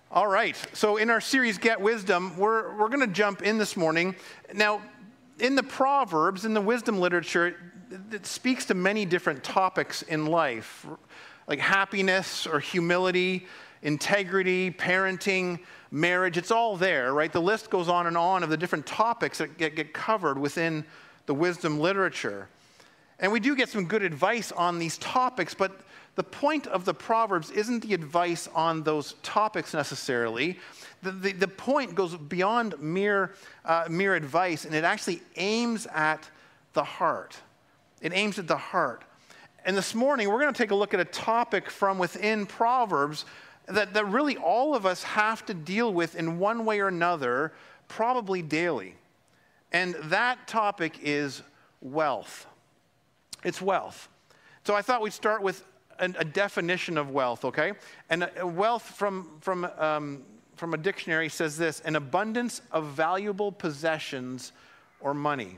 All right, so in our series, Get Wisdom, we're going to jump in this morning. Now, in the Proverbs, in the wisdom literature, it speaks to many different topics in life, like happiness or humility, integrity, parenting, marriage. It's all there, right? The list goes on of the different topics that get covered within the wisdom literature. And we do get some good advice on these topics, but the point of the Proverbs isn't the advice on those topics necessarily. The point goes beyond mere advice, and it actually aims at the heart. It aims at the heart. And this morning, we're going to take a look at a topic from within Proverbs that really all of us have to deal with in one way or another, probably daily. And that topic is wealth. It's wealth. So I thought we'd start with a definition of wealth, okay? And wealth from a dictionary says this: an abundance of valuable possessions or money.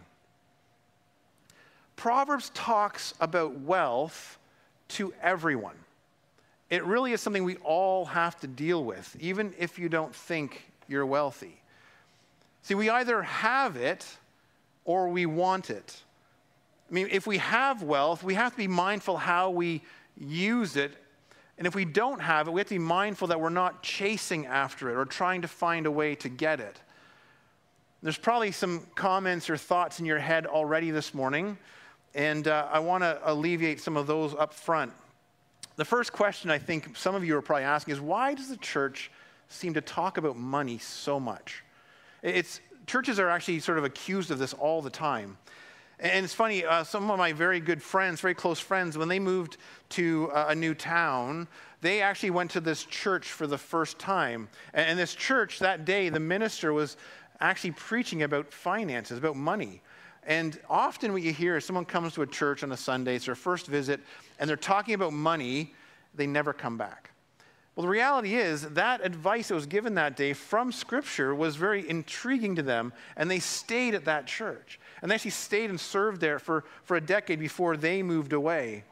Proverbs talks about wealth to everyone. It really is something we all have to deal with, even if you don't think you're wealthy. See, we either have it or we want it. I mean, if we have wealth, we have to be mindful how we use it. And if we don't have it, we have to be mindful that we're not chasing after it or trying to find a way to get it. There's probably some comments or thoughts in your head already this morning, and I want to alleviate some of those up front. The first question I think some of you are probably asking is, why does the church seem to talk about money so much? Churches are actually sort of accused of this all the time. And it's funny, some of my very good friends, very close friends, when they moved to a new town, they actually went to this church for the first time. And this church, that day, the minister was actually preaching about finances, about money. And often what you hear is someone comes to a church on a Sunday, it's their first visit, and they're talking about money, they never come back. Well, the reality is that advice that was given that day from Scripture was very intriguing to them, and they stayed at that church. And they actually stayed and served there for a decade before they moved away.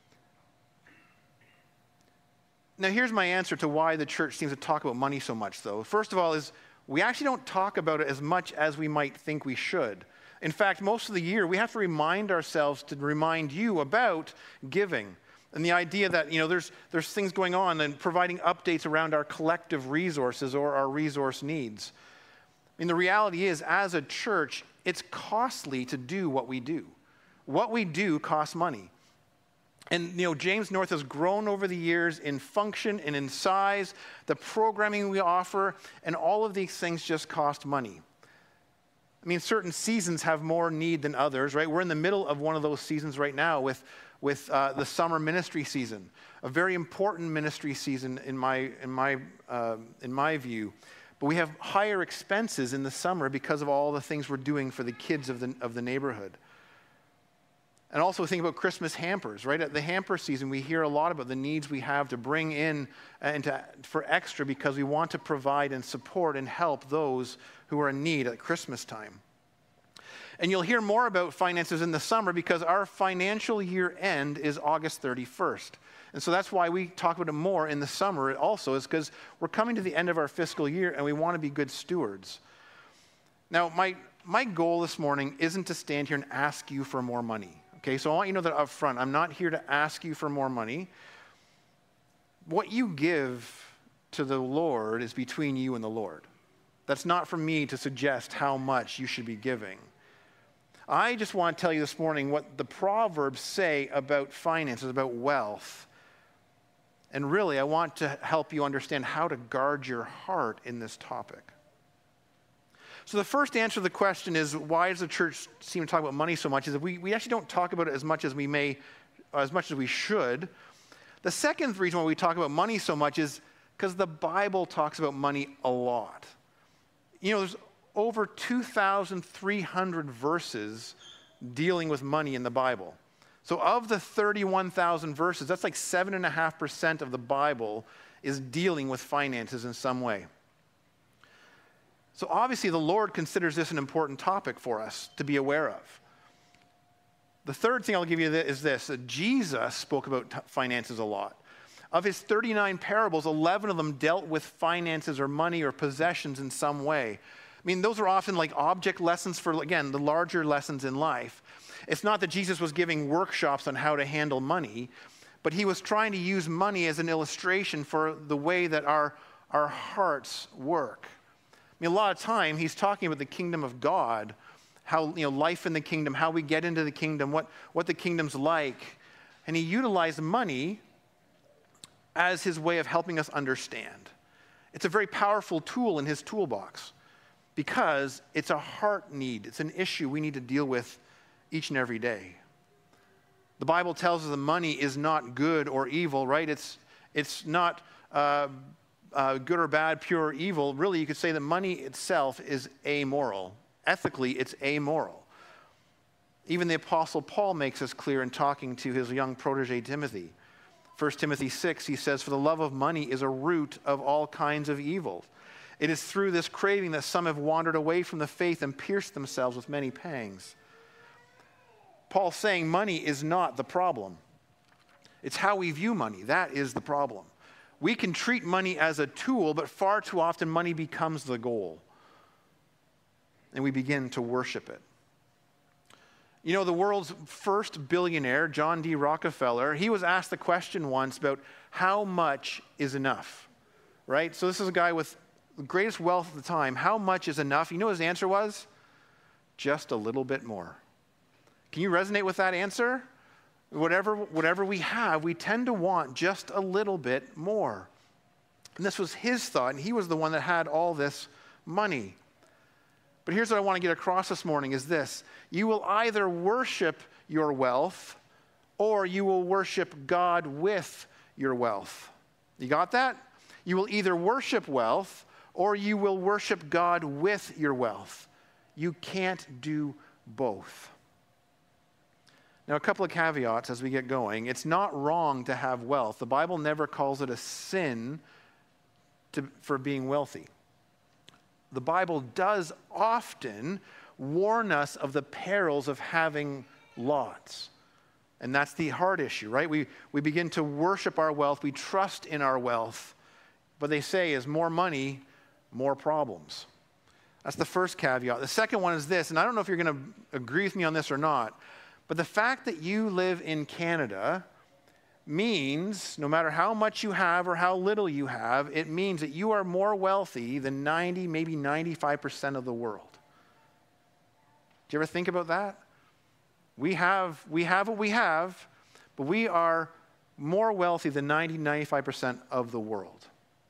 Now, here's my answer to why the church seems to talk about money so much, though. First of all, is we actually don't talk about it as much as we might think we should. In fact, most of the year, we have to remind ourselves to remind you about giving. And the idea that, there's things going on and providing updates around our collective resources or our resource needs. I mean, the reality is, as a church, it's costly to do what we do. What we do costs money. And, James North has grown over the years in function and in size. The programming we offer and all of these things just cost money. I mean, certain seasons have more need than others, right? We're in the middle of one of those seasons right now with the summer ministry season, a very important ministry season in my view. But we have higher expenses in the summer because of all the things we're doing for the kids of the neighborhood. And also think about Christmas hampers, right? At the hamper season, we hear a lot about the needs we have to bring in for extra because we want to provide and support and help those who are in need at Christmas time. And you'll hear more about finances in the summer because our financial year end is August 31st. And so that's why we talk about it more in the summer also, is because we're coming to the end of our fiscal year and we want to be good stewards. Now, my goal this morning isn't to stand here and ask you for more money. Okay, so I want you to know that up front, I'm not here to ask you for more money. What you give to the Lord is between you and the Lord. That's not for me to suggest how much you should be giving. I just want to tell you this morning what the Proverbs say about finances, about wealth. And really, I want to help you understand how to guard your heart in this topic. So the first answer to the question is, why does the church seem to talk about money so much? Is that we actually don't talk about it as much as we should. The second reason why we talk about money so much is because the Bible talks about money a lot. There's over 2,300 verses dealing with money in the Bible. So of the 31,000 verses, that's like 7.5% of the Bible is dealing with finances in some way. So obviously the Lord considers this an important topic for us to be aware of. The third thing I'll give you is this, that Jesus spoke about finances a lot. Of his 39 parables, 11 of them dealt with finances or money or possessions in some way. I mean, those are often like object lessons for, again, the larger lessons in life. It's not that Jesus was giving workshops on how to handle money, but he was trying to use money as an illustration for the way that our hearts work. I mean, a lot of time he's talking about the kingdom of God, how, life in the kingdom, how we get into the kingdom, what the kingdom's like. And he utilized money as his way of helping us understand. It's a very powerful tool in his toolbox because it's a heart need. It's an issue we need to deal with each and every day. The Bible tells us that money is not good or evil, right? It's not good or bad, pure or evil. Really, you could say that money itself is amoral. Ethically, it's amoral. Even the Apostle Paul makes this clear in talking to his young protege Timothy. 1 Timothy 6, he says, "For the love of money is a root of all kinds of evil. It is through this craving that some have wandered away from the faith and pierced themselves with many pangs." Paul's saying money is not the problem. It's how we view money. That is the problem. We can treat money as a tool, but far too often money becomes the goal. And we begin to worship it. The world's first billionaire, John D. Rockefeller, he was asked the question once about how much is enough, right? So this is a guy with the greatest wealth at the time. How much is enough? You know what his answer was? Just a little bit more. Can you resonate with that answer? Whatever we have, we tend to want just a little bit more. And this was his thought, and he was the one that had all this money. But here's what I want to get across this morning is this. You will either worship your wealth or you will worship God with your wealth. You got that? You will either worship wealth or you will worship God with your wealth. You can't do both. Now, a couple of caveats as we get going. It's not wrong to have wealth. The Bible never calls it a sin for being wealthy. The Bible does often warn us of the perils of having lots. And that's the heart issue, right? We begin to worship our wealth. We trust in our wealth. But they say is more money, more problems. That's the first caveat. The second one is this, and I don't know if you're going to agree with me on this or not, but the fact that you live in Canada means, no matter how much you have or how little you have, it means that you are more wealthy than 90, maybe 95% of the world. Do you ever think about that? We have what we have, but we are more wealthy than 90, 95% of the world.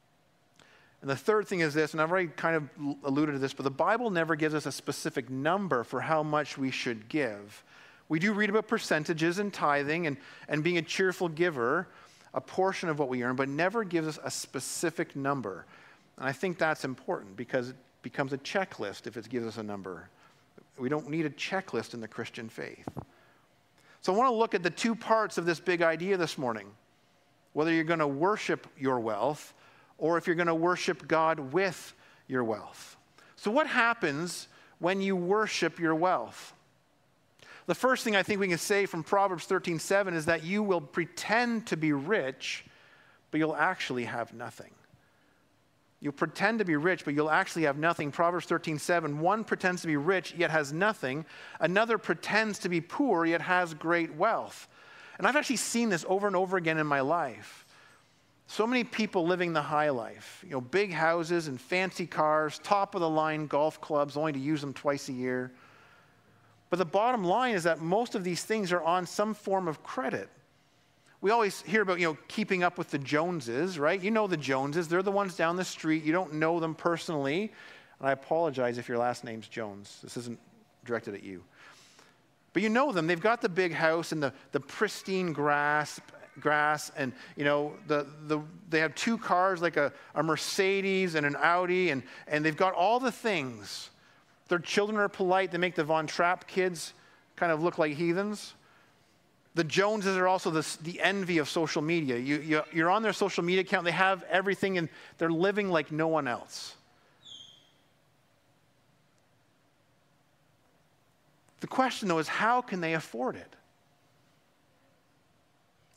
And the third thing is this, and I've already kind of alluded to this, but the Bible never gives us a specific number for how much we should give. We do read about percentages and tithing and being a cheerful giver, a portion of what we earn, but never gives us a specific number. And I think that's important because it becomes a checklist if it gives us a number. We don't need a checklist in the Christian faith. So I want to look at the two parts of this big idea this morning. Whether you're going to worship your wealth or if you're going to worship God with your wealth. So what happens when you worship your wealth? The first thing I think we can say from Proverbs 13:7 is that you will pretend to be rich, but you'll actually have nothing. You'll pretend to be rich, but you'll actually have nothing. Proverbs 13:7, one pretends to be rich, yet has nothing. Another pretends to be poor, yet has great wealth. And I've actually seen this over and over again in my life. So many people living the high life, big houses and fancy cars, top of the line golf clubs, only to use them twice a year. But the bottom line is that most of these things are on some form of credit. We always hear about, keeping up with the Joneses, right? You know the Joneses. They're the ones down the street. You don't know them personally. And I apologize if your last name's Jones. This isn't directed at you. But you know them. They've got the big house and the pristine grass and, they have two cars, like a Mercedes and an Audi, and they've got all the things. Their children are polite. They make the Von Trapp kids kind of look like heathens. The Joneses are also the envy of social media. You're on their social media account. They have everything, and they're living like no one else. The question, though, is how can they afford it?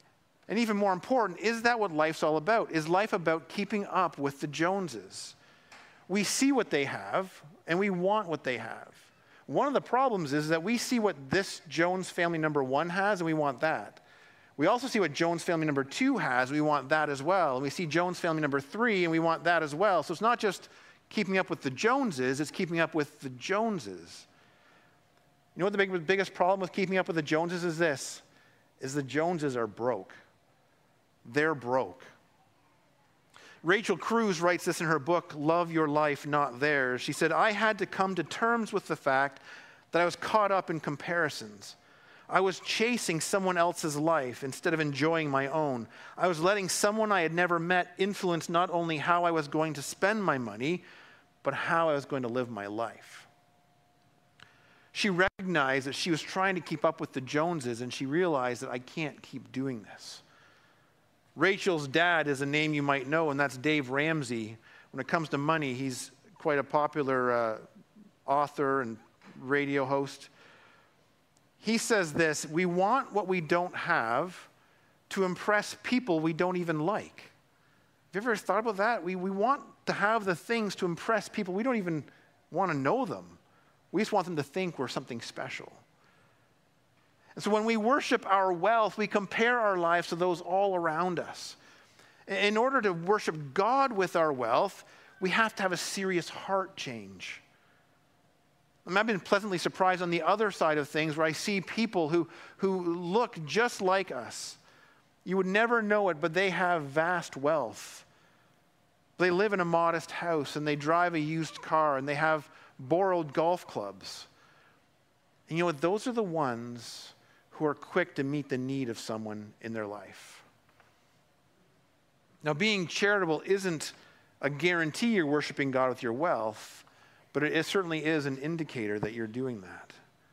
And even more important, is that what life's all about? Is life about keeping up with the Joneses? We see what they have, and we want what they have. One of the problems is that we see what this Jones family number 1 has, and we want that. We also see what Jones family number 2 has, we want that as well. And we see Jones family number 3, and we want that as well. So it's not just keeping up with the Joneses, it's keeping up with the Joneses. You know what the biggest problem with keeping up with the Joneses is this, is the Joneses are broke. They're broke. Rachel Cruz writes this in her book, Love Your Life, Not Theirs. She said, I had to come to terms with the fact that I was caught up in comparisons. I was chasing someone else's life instead of enjoying my own. I was letting someone I had never met influence not only how I was going to spend my money, but how I was going to live my life. She recognized that she was trying to keep up with the Joneses, and she realized that I can't keep doing this. Rachel's dad is a name you might know, and that's Dave Ramsey. When it comes to money, he's quite a popular author and radio host. He says this, we want what we don't have to impress people we don't even like. Have you ever thought about that? We want to have the things to impress people. We don't even want to know them. We just want them to think we're something special. And so when we worship our wealth, we compare our lives to those all around us. In order to worship God with our wealth, we have to have a serious heart change. I've been pleasantly surprised on the other side of things where I see people who look just like us. You would never know it, but they have vast wealth. They live in a modest house, and they drive a used car, and they have borrowed golf clubs. And you know what? Those are the ones who are quick to meet the need of someone in their life. Now, being charitable isn't a guarantee you're worshiping God with your wealth, but it certainly is an indicator that you're doing that.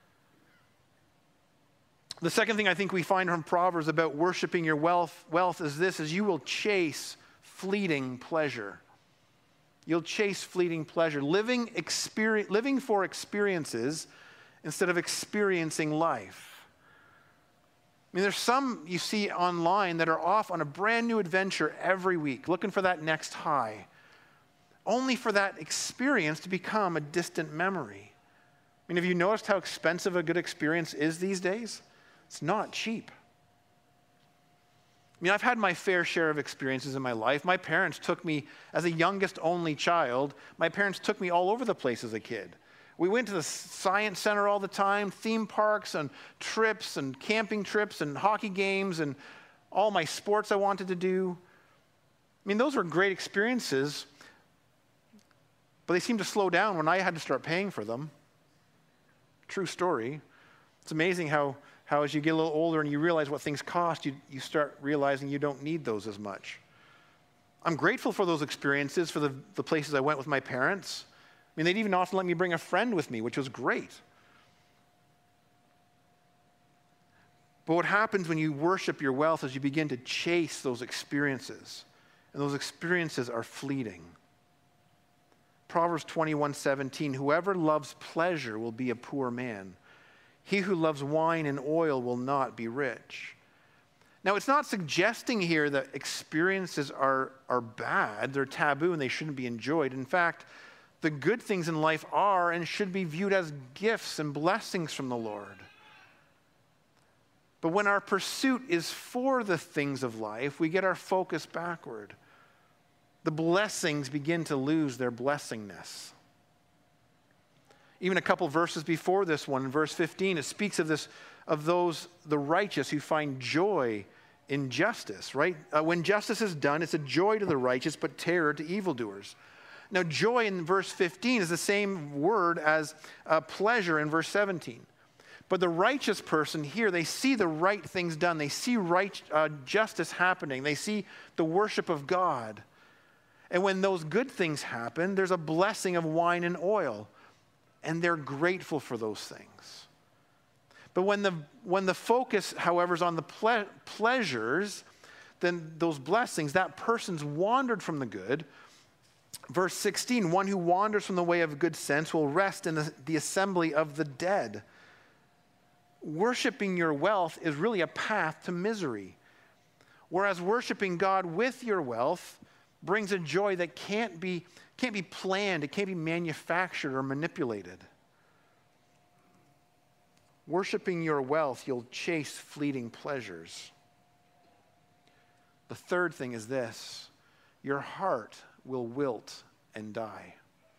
The second thing I think we find from Proverbs about worshiping your wealth is this, is you will chase fleeting pleasure. You'll chase fleeting pleasure, living for experiences instead of experiencing life. I mean, there's some you see online that are off on a brand new adventure every week, looking for that next high, only for that experience to become a distant memory. I mean, have you noticed how expensive a good experience is these days? It's not cheap. I mean, I've had my fair share of experiences in my life. My parents took me, as a youngest only child, my parents took me all over the place as a kid. We went to the science center all the time, theme parks and trips and camping trips and hockey games and all my sports I wanted to do. I mean, those were great experiences, but they seemed to slow down when I had to start paying for them. True story. It's amazing how as you get a little older and you realize what things cost, you start realizing you don't need those as much. I'm grateful for those experiences, for the places I went with my parents. I mean, they'd even often let me bring a friend with me, which was great. But what happens when you worship your wealth is you begin to chase those experiences, and those experiences are fleeting. Proverbs 21:17, whoever loves pleasure will be a poor man. He who loves wine and oil will not be rich. Now, it's not suggesting here that experiences are bad, they're taboo, and they shouldn't be enjoyed. In fact, the good things in life are and should be viewed as gifts and blessings from the Lord. But when our pursuit is for the things of life, we get our focus backward. The blessings begin to lose their blessingness. Even a couple verses before this one, in verse 15, it speaks of the righteous who find joy in justice, right? When justice is done, it's a joy to the righteous, but terror to evildoers. Now, joy in verse 15 is the same word as pleasure in verse 17. But the righteous person here, they see the right things done. They see justice happening. They see the worship of God. And when those good things happen, there's a blessing of wine and oil. And they're grateful for those things. But when the focus, however, is on the pleasures, then those blessings, that person's wandered from the good. Verse 16, one who wanders from the way of good sense will rest in the assembly of the dead. Worshipping your wealth is really a path to misery. Whereas worshiping God with your wealth brings a joy that can't be planned, it can't be manufactured or manipulated. Worshiping your wealth, you'll chase fleeting pleasures. The third thing is this: your heart will wilt and die.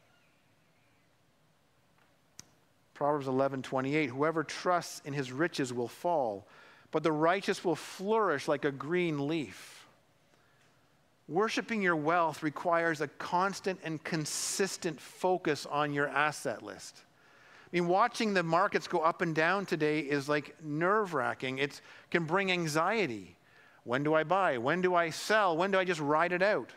Proverbs 11:28, whoever trusts in his riches will fall, but the righteous will flourish like a green leaf. Worshiping your wealth requires a constant and consistent focus on your asset list. I mean, watching the markets go up and down today is like nerve-wracking. It can bring anxiety. When do I buy? When do I sell? When do I just ride it out?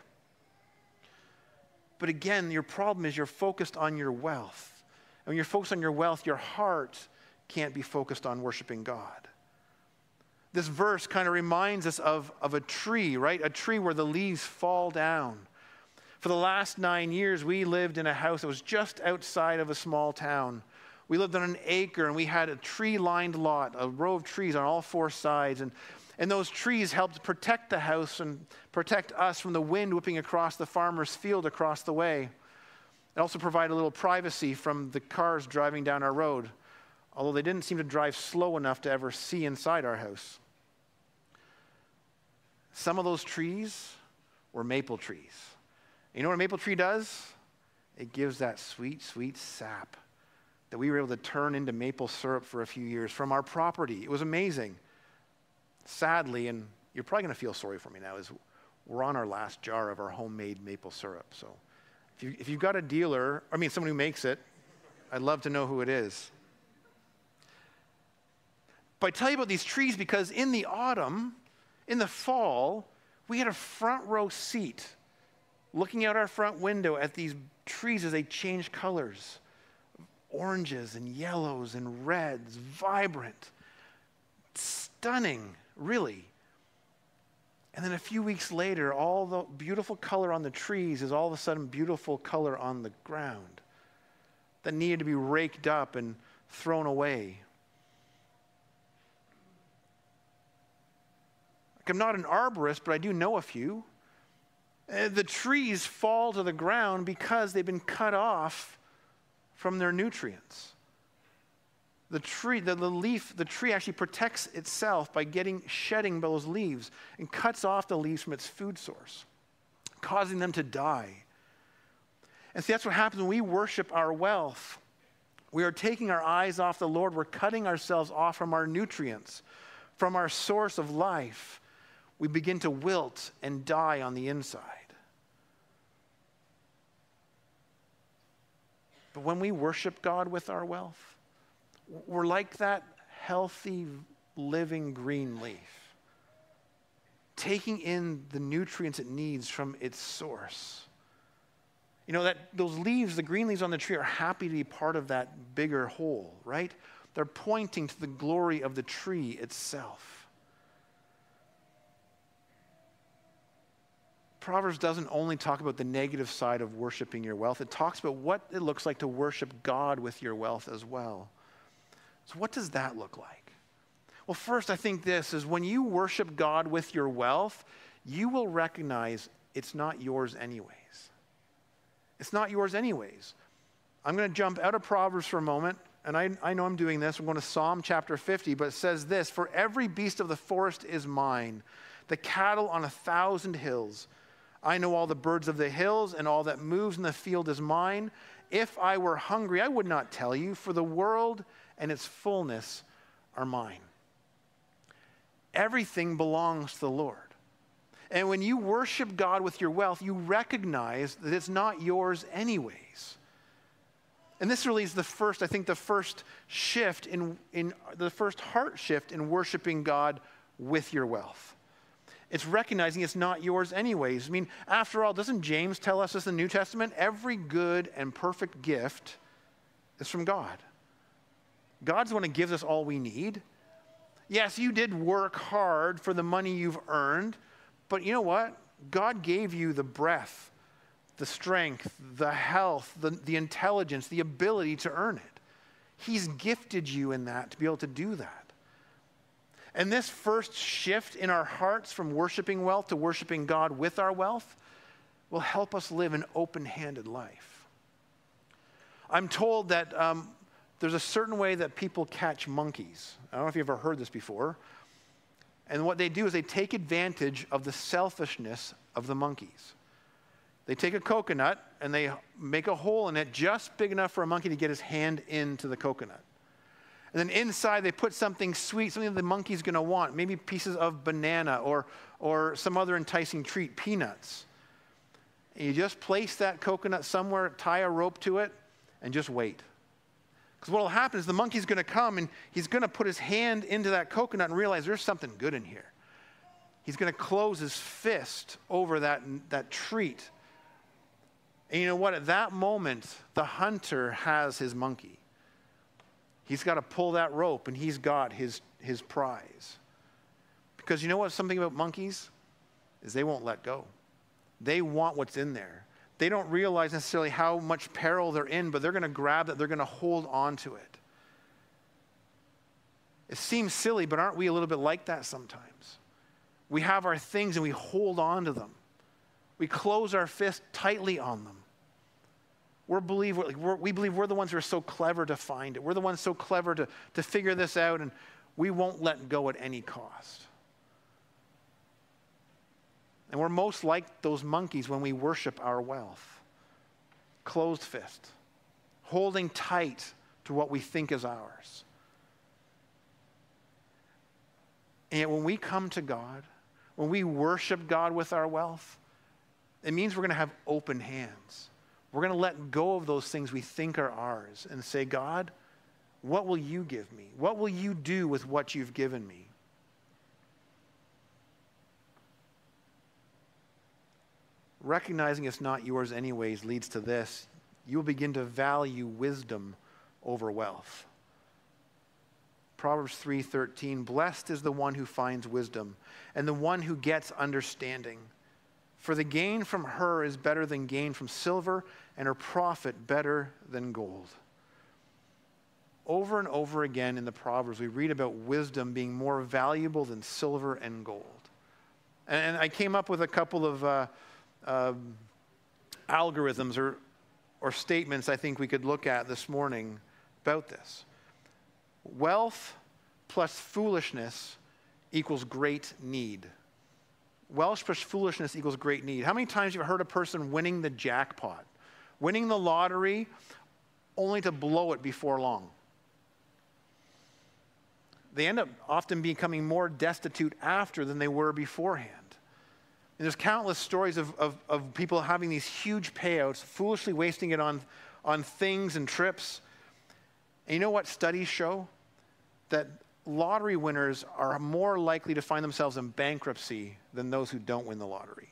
But again, your problem is you're focused on your wealth. And when you're focused on your wealth, your heart can't be focused on worshiping God. This verse kind of reminds us of a tree, right? A tree where the leaves fall down. For the last 9 years, we lived in a house that was just outside of a small town. We lived on an acre, and we had a tree-lined lot, a row of trees on all four sides. And those trees helped protect the house and protect us from the wind whipping across the farmer's field across the way. It also provided a little privacy from the cars driving down our road, although they didn't seem to drive slow enough to ever see inside our house. Some of those trees were maple trees. You know what a maple tree does? It gives that sweet, sweet sap that we were able to turn into maple syrup for a few years from our property. It was amazing. Sadly, and you're probably going to feel sorry for me now, is we're on our last jar of our homemade maple syrup. So if you've got a dealer, someone who makes it, I'd love to know who it is. But I tell you about these trees because in the autumn, in the fall, we had a front row seat looking out our front window at these trees as they change colors. Oranges and yellows and reds, vibrant, stunning, really. And then a few weeks later, all the beautiful color on the trees is all of a sudden beautiful color on the ground that needed to be raked up and thrown away. I'm not an arborist, but I do know a few. The trees fall to the ground because they've been cut off from their nutrients. The tree actually protects itself by shedding those leaves and cuts off the leaves from its food source, causing them to die. And see, that's what happens when we worship our wealth. We are taking our eyes off the Lord. We're cutting ourselves off from our nutrients, from our source of life. We begin to wilt and die on the inside. But when we worship God with our wealth, we're like that healthy, living green leaf, taking in the nutrients it needs from its source. You know, that those leaves, the green leaves on the tree, are happy to be part of that bigger whole, right? They're pointing to the glory of the tree itself. Proverbs doesn't only talk about the negative side of worshiping your wealth. It talks about what it looks like to worship God with your wealth as well. So what does that look like? Well, first, I think this is when you worship God with your wealth, you will recognize it's not yours anyways. It's not yours anyways. I'm going to jump out of Proverbs for a moment, and I know I'm doing this. I'm going to Psalm chapter 50, but it says this: "For every beast of the forest is mine, the cattle on 1,000 hills. I know all the birds of the hills, and all that moves in the field is mine. If I were hungry, I would not tell you, for the world and its fullness are mine." Everything belongs to the Lord. And when you worship God with your wealth, you recognize that it's not yours anyways. And this really is the first shift in the first heart shift in worshiping God with your wealth. It's recognizing it's not yours anyways. I mean, after all, doesn't James tell us this in the New Testament? Every good and perfect gift is from God. God's the one who gives us all we need. Yes, you did work hard for the money you've earned, but you know what? God gave you the breath, the strength, the health, the intelligence, the ability to earn it. He's gifted you in that to be able to do that. And this first shift in our hearts from worshiping wealth to worshiping God with our wealth will help us live an open-handed life. I'm told that there's a certain way that people catch monkeys. I don't know if you've ever heard this before. And what they do is they take advantage of the selfishness of the monkeys. They take a coconut and they make a hole in it just big enough for a monkey to get his hand into the coconut. And then inside they put something sweet, something that the monkey's going to want, maybe pieces of banana or some other enticing treat, peanuts. And you just place that coconut somewhere, tie a rope to it, and just wait. Because what will happen is the monkey's going to come and he's going to put his hand into that coconut and realize there's something good in here. He's going to close his fist over that treat. And you know what? At that moment, the hunter has his monkey. He's got to pull that rope and he's got his prize. Because you know what? Something about monkeys is they won't let go. They want what's in there. They don't realize necessarily how much peril they're in, but they're going to grab that. They're going to hold on to it. It seems silly, but aren't we a little bit like that sometimes? We have our things and we hold on to them. We close our fist tightly on them. We believe we're the ones who are so clever to find it. We're the ones so clever to figure this out, and we won't let go at any cost. And we're most like those monkeys when we worship our wealth. Closed fist, holding tight to what we think is ours. And yet when we come to God, when we worship God with our wealth, it means we're going to have open hands. We're going to let go of those things we think are ours and say, God, what will you give me? What will you do with what you've given me? Recognizing it's not yours anyways leads to this. You'll begin to value wisdom over wealth. Proverbs 3:13, blessed is the one who finds wisdom and the one who gets understanding. For the gain from her is better than gain from silver, and her profit better than gold. Over and over again in the Proverbs, we read about wisdom being more valuable than silver and gold. And I came up with a couple of algorithms or statements I think we could look at this morning about this. Wealth plus foolishness equals great need. Wealth plus foolishness equals great need. How many times have you heard a person winning the jackpot, winning the lottery, only to blow it before long? They end up often becoming more destitute after than they were beforehand. And there's countless stories of people having these huge payouts, foolishly wasting it on things and trips. And you know what studies show? That lottery winners are more likely to find themselves in bankruptcy than those who don't win the lottery.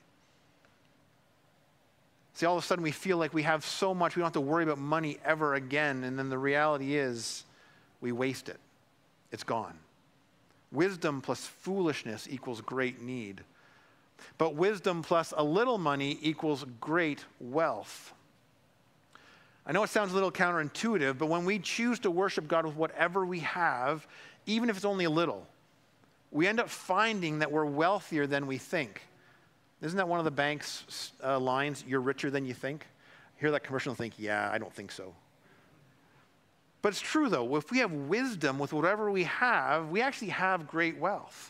See, all of a sudden we feel like we have so much, we don't have to worry about money ever again. And then the reality is we waste it. It's gone. Wisdom plus foolishness equals great need. But wisdom plus a little money equals great wealth. I know it sounds a little counterintuitive, but when we choose to worship God with whatever we have, even if it's only a little, we end up finding that we're wealthier than we think. Isn't that one of the bank's lines, you're richer than you think? Hear that commercial and think, yeah, I don't think so. But it's true though, if we have wisdom with whatever we have, we actually have great wealth.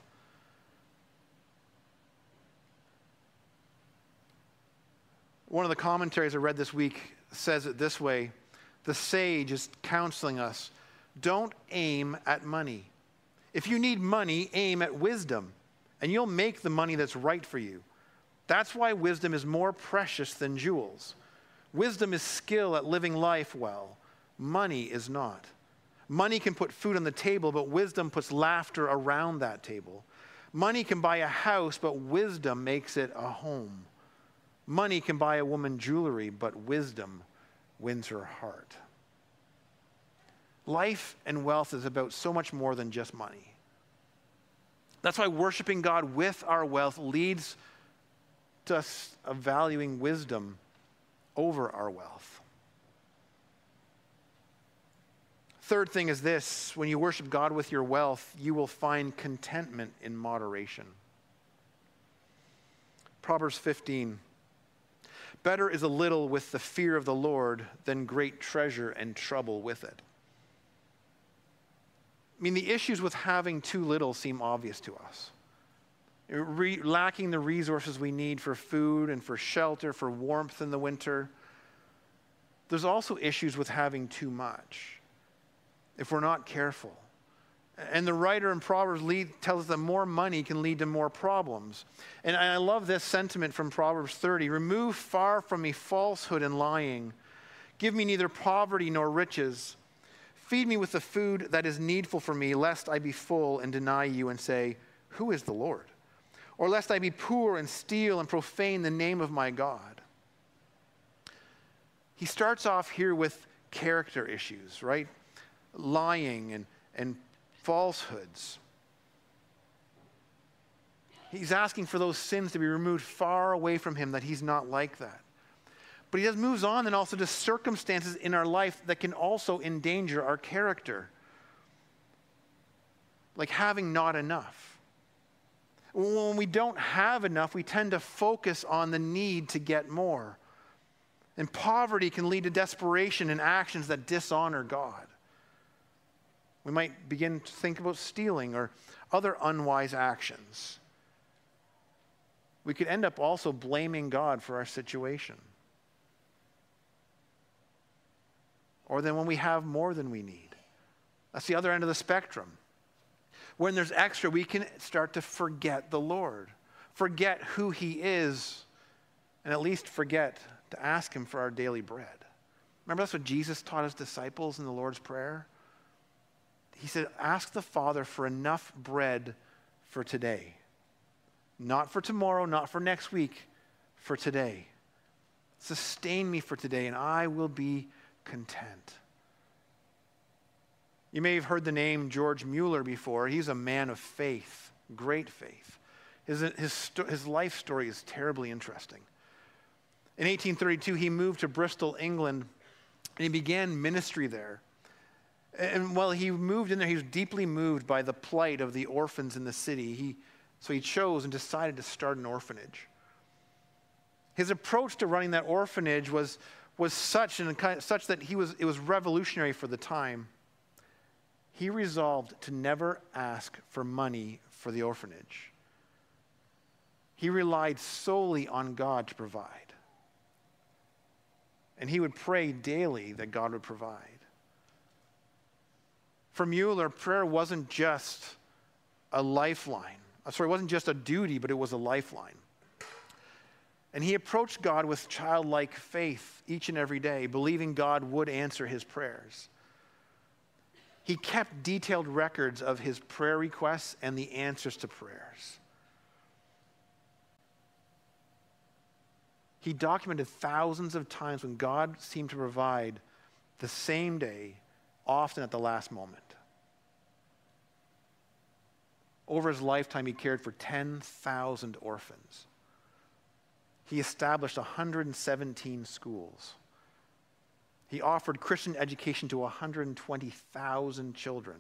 One of the commentaries I read this week says it this way: the sage is counseling us, don't aim at money. If you need money, aim at wisdom, and you'll make the money that's right for you. That's why wisdom is more precious than jewels. Wisdom is skill at living life well. Money is not. Money can put food on the table, but wisdom puts laughter around that table. Money can buy a house, but wisdom makes it a home. Money can buy a woman jewelry, but wisdom wins her heart. Life and wealth is about so much more than just money. That's why worshiping God with our wealth leads to us valuing wisdom over our wealth. Third thing is this: when you worship God with your wealth, you will find contentment in moderation. Proverbs 15. Better is a little with the fear of the Lord than great treasure and trouble with it. I mean, the issues with having too little seem obvious to us. Lacking the resources we need for food and for shelter, for warmth in the winter. There's also issues with having too much if we're not careful. And the writer in Proverbs tells us that more money can lead to more problems. And I love this sentiment from Proverbs 30. Remove far from me falsehood and lying. Give me neither poverty nor riches. Feed me with the food that is needful for me, lest I be full and deny you and say, who is the Lord? Or lest I be poor and steal and profane the name of my God. He starts off here with character issues, right? Lying and falsehoods. He's asking for those sins to be removed far away from him, that he's not like that. But he just moves on then also to circumstances in our life that can also endanger our character. Like having not enough. When we don't have enough, we tend to focus on the need to get more. And poverty can lead to desperation and actions that dishonor God. We might begin to think about stealing or other unwise actions. We could end up also blaming God for our situation. Or then when we have more than we need. That's the other end of the spectrum. When there's extra, we can start to forget the Lord, forget who he is, and at least forget to ask him for our daily bread. Remember, that's what Jesus taught his disciples in the Lord's Prayer? He said, ask the Father for enough bread for today. Not for tomorrow, not for next week, for today. Sustain me for today, and I will be content. You may have heard the name George Mueller before. He's a man of faith, great faith. His life story is terribly interesting. In 1832, he moved to Bristol, England, and he began ministry there. And while he moved in there, he was deeply moved by the plight of the orphans in the city. So he chose and decided to start an orphanage. His approach to running that orphanage was such that it was revolutionary for the time. He resolved to never ask for money for the orphanage. He relied solely on God to provide. And he would pray daily that God would provide. For Mueller, prayer wasn't just a lifeline. It wasn't just a duty, but it was a lifeline. And he approached God with childlike faith each and every day, believing God would answer his prayers. He kept detailed records of his prayer requests and the answers to prayers. He documented thousands of times when God seemed to provide the same day, often at the last moment. Over his lifetime, he cared for 10,000 orphans. He established 117 schools. He offered Christian education to 120,000 children.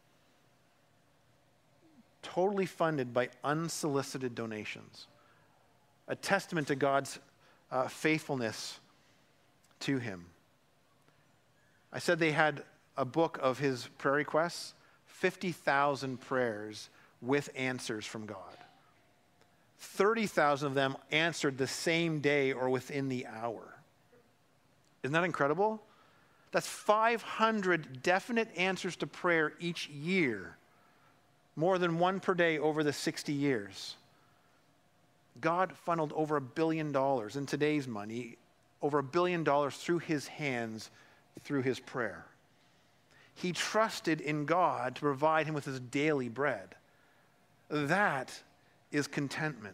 Totally funded by unsolicited donations. A testament to God's faithfulness to him. I said they had a book of his prayer requests, 50,000 prayers with answers from God. 30,000 of them answered the same day or within the hour. Isn't that incredible? That's 500 definite answers to prayer each year, more than one per day over the 60 years. God funneled over $1 billion in today's money, over $1 billion through his hands, through his prayer. He trusted in God to provide him with his daily bread. That is contentment.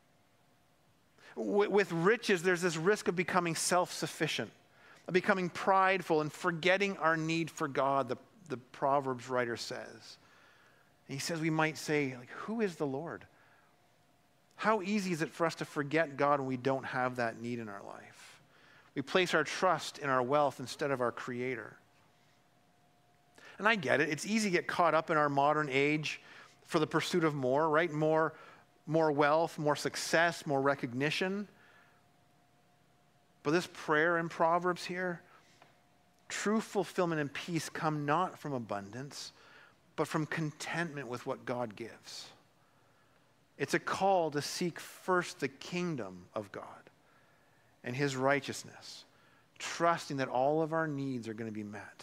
With riches, there's this risk of becoming self-sufficient, of becoming prideful and forgetting our need for God, the Proverbs writer says. He says we might say, like, who is the Lord? How easy is it for us to forget God when we don't have that need in our life? We place our trust in our wealth instead of our Creator. And I get it. It's easy to get caught up in our modern age for the pursuit of more, right? More wealth, more success, more recognition. But this prayer in Proverbs here, true fulfillment and peace come not from abundance, but from contentment with what God gives. It's a call to seek first the kingdom of God and his righteousness, trusting that all of our needs are going to be met.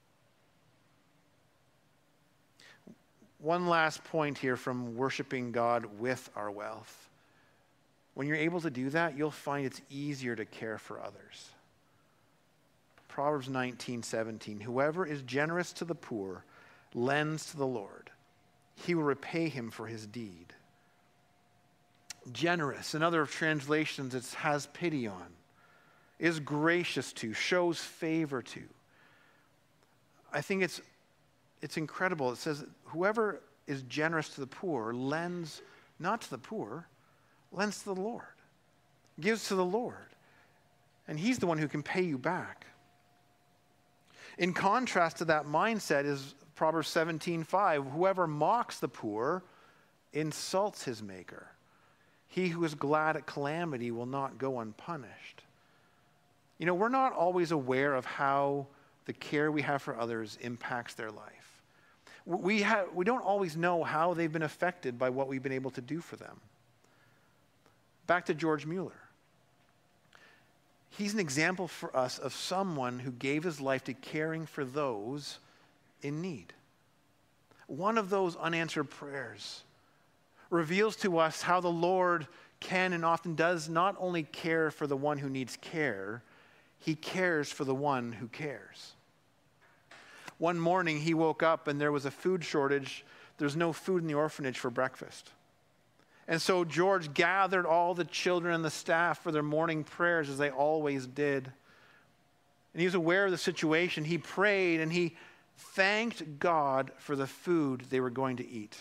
One last point here from worshiping God with our wealth. When you're able to do that, you'll find it's easier to care for others. Proverbs 19:17, whoever is generous to the poor lends to the Lord. He will repay him for his deed. Generous, in other translations, it has pity on, is gracious to, shows favor to. I think it's incredible. It says, whoever is generous to the poor lends not to the poor, lends to the Lord, gives to the Lord. And he's the one who can pay you back. In contrast to that mindset is Proverbs 17:5, whoever mocks the poor insults his maker. He who is glad at calamity will not go unpunished. You know, we're not always aware of how the care we have for others impacts their life. We don't always know how they've been affected by what we've been able to do for them. Back to George Mueller. He's an example for us of someone who gave his life to caring for those in need. One of those unanswered prayers reveals to us how the Lord can and often does not only care for the one who needs care, he cares for the one who cares. One morning he woke up and there was a food shortage. There's no food in the orphanage for breakfast. And so George gathered all the children and the staff for their morning prayers as they always did. And he was aware of the situation. He prayed and he thanked God for the food they were going to eat.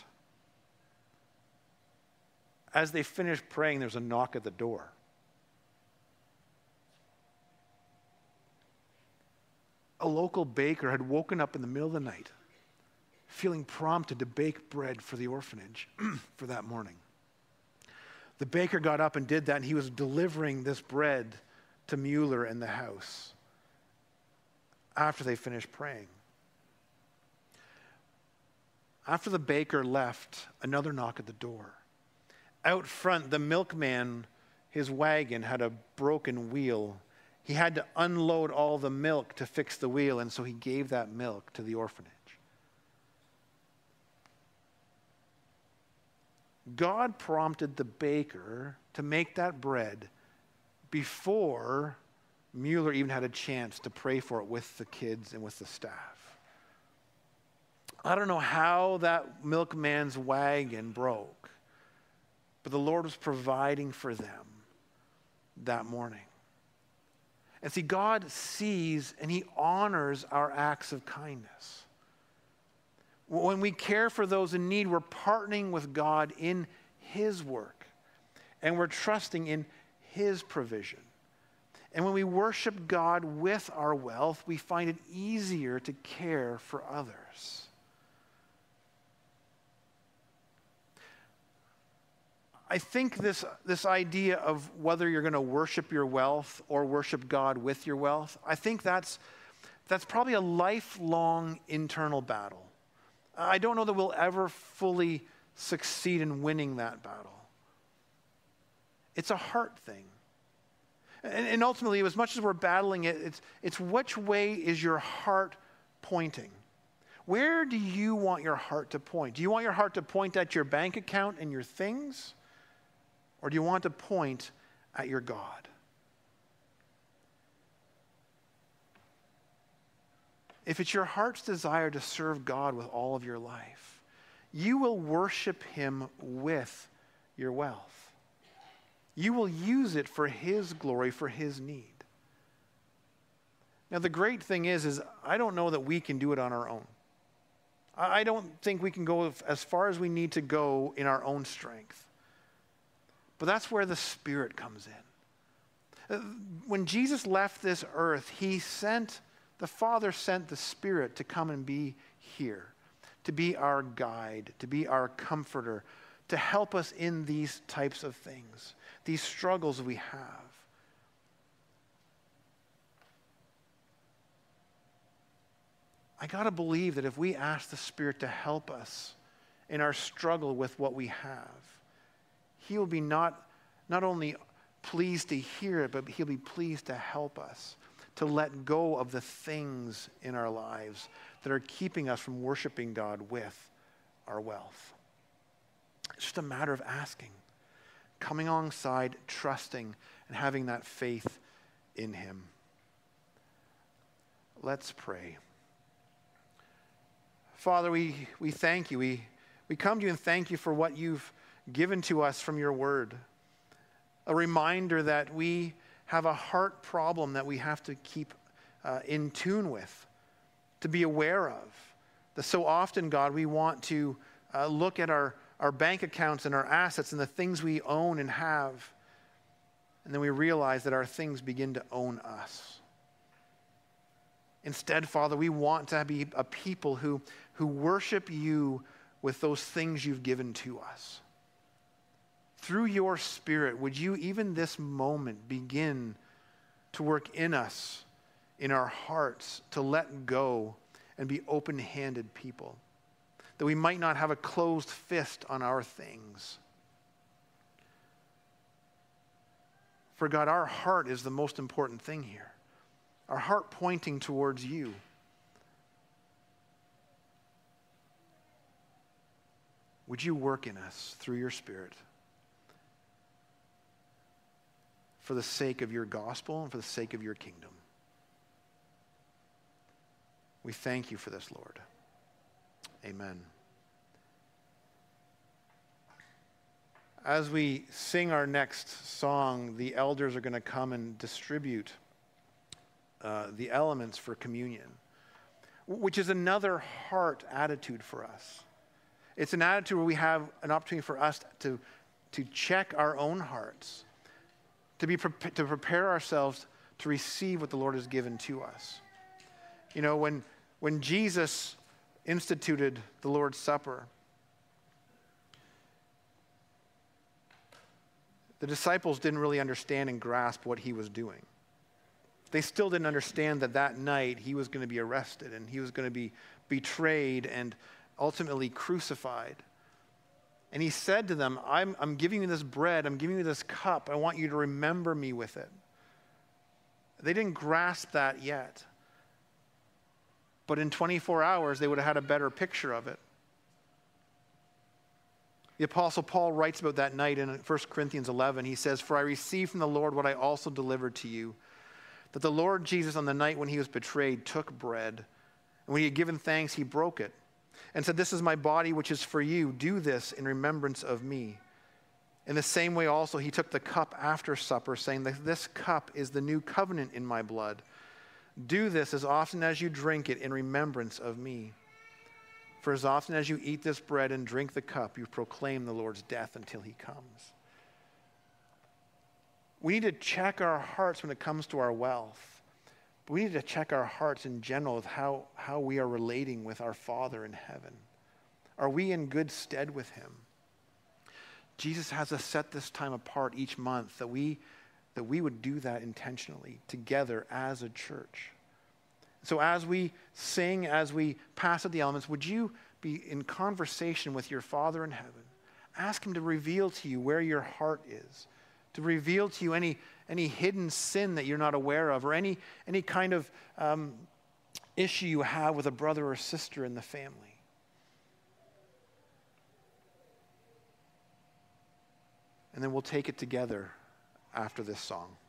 As they finished praying, there was a knock at the door. A local baker had woken up in the middle of the night, feeling prompted to bake bread for the orphanage for that morning. The baker got up and did that, and he was delivering this bread to Mueller in the house after they finished praying. After the baker left, another knock at the door. Out front, the milkman, his wagon had a broken wheel. He had to unload all the milk to fix the wheel, and so he gave that milk to the orphanage. God prompted the baker to make that bread before Mueller even had a chance to pray for it with the kids and with the staff. I don't know how that milkman's wagon broke, but the Lord was providing for them that morning. And see, God sees and he honors our acts of kindness. When we care for those in need, we're partnering with God in his work. And we're trusting in his provision. And when we worship God with our wealth, we find it easier to care for others. I think this idea of whether you're going to worship your wealth or worship God with your wealth, I think that's probably a lifelong internal battle. I don't know that we'll ever fully succeed in winning that battle. It's a heart thing. And ultimately, as much as we're battling it, it's which way is your heart pointing? Where do you want your heart to point? Do you want your heart to point at your bank account and your things? Or do you want to point at your God? If it's your heart's desire to serve God with all of your life, you will worship him with your wealth. You will use it for his glory, for his need. Now, the great thing is I don't know that we can do it on our own. I don't think we can go as far as we need to go in our own strength. But that's where the Spirit comes in. When Jesus left this earth, the Father sent the Spirit to come and be here, to be our guide, to be our comforter, to help us in these types of things, these struggles we have. I got to believe that if we ask the Spirit to help us in our struggle with what we have, He will be not only pleased to hear it, but He'll be pleased to help us to let go of the things in our lives that are keeping us from worshiping God with our wealth. It's just a matter of asking, coming alongside, trusting, and having that faith in Him. Let's pray. Father, we thank you. We come to you and thank you for what you've given to us from your word. A reminder that we have a heart problem that we have to keep in tune with, to be aware of. That so often, God, we want to look at our bank accounts and our assets and the things we own and have, and then we realize that our things begin to own us. Instead, Father, we want to be a people who worship you with those things you've given to us. Through your Spirit, would you even this moment begin to work in us, in our hearts, to let go and be open-handed people, that we might not have a closed fist on our things. For God, our heart is the most important thing here. Our heart pointing towards you. Would you work in us through your Spirit for the sake of your gospel and for the sake of your kingdom? We thank you for this, Lord. Amen. As we sing our next song, the elders are going to come and distribute the elements for communion, which is another heart attitude for us. It's an attitude where we have an opportunity for us to check our own hearts, to prepare ourselves to receive what the Lord has given to us. You know, when Jesus instituted the Lord's Supper, the disciples didn't really understand and grasp what he was doing. They still didn't understand that night he was going to be arrested and he was going to be betrayed and ultimately crucified. And he said to them, I'm giving you this bread, I'm giving you this cup, I want you to remember me with it. They didn't grasp that yet. But in 24 hours, they would have had a better picture of it. The Apostle Paul writes about that night in 1 Corinthians 11. He says, "For I received from the Lord what I also delivered to you, that the Lord Jesus on the night when he was betrayed took bread, and when he had given thanks, he broke it, and said, 'This is my body which is for you. Do this in remembrance of me.' In the same way also he took the cup after supper, saying that this cup is the new covenant in my blood. Do this as often as you drink it in remembrance of me. For as often as you eat this bread and drink the cup, you proclaim the Lord's death until he comes." We need to check our hearts when it comes to our wealth. But we need to check our hearts in general with how we are relating with our Father in heaven. Are we in good stead with him? Jesus has us set this time apart each month that we would do that intentionally together as a church. So as we sing, as we pass out the elements, would you be in conversation with your Father in heaven? Ask him to reveal to you where your heart is, to reveal to you any hidden sin that you're not aware of, or any kind of issue you have with a brother or sister in the family. And then we'll take it together after this song.